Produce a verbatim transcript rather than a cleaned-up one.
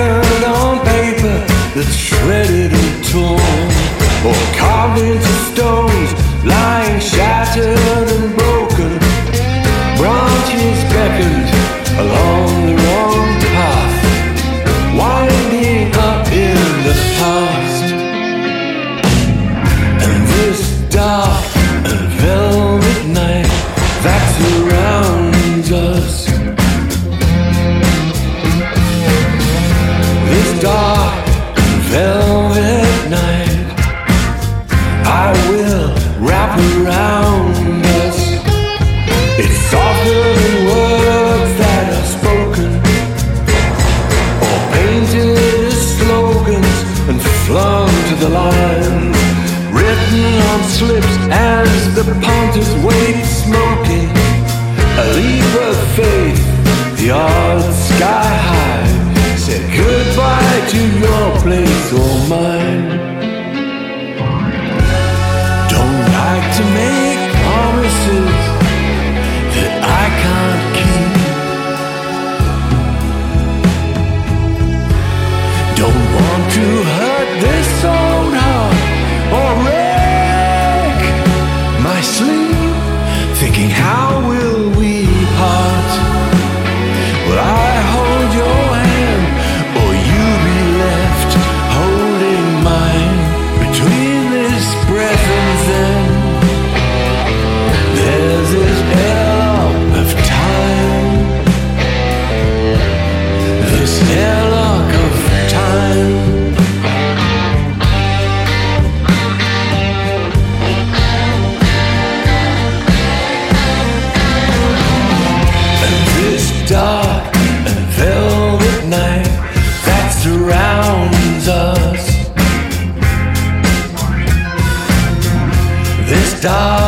record on paper that's shredded and torn, or carved into stones, lying shattered and broken. Branches beckoned along the wrong path, winding up in the past. And this dark and velvet night that surrounds us, this dark and velvet night, I will wrap around us. It's softer than words that are spoken, or painted as slogans and flung to the lines, written on slips as the punters wait smoking. A leap of faith, the odds sky high, said goodbye to your place or mine. Don't like to make promises that I can't keep. Don't want to hurt this old heart or wreck my sleep, thinking how will we part? Will I hold your hand or you be left holding mine? Between this breath and then, there's this airlock of time, this airlock of time. And this dark and velvet night that surrounds us, this dark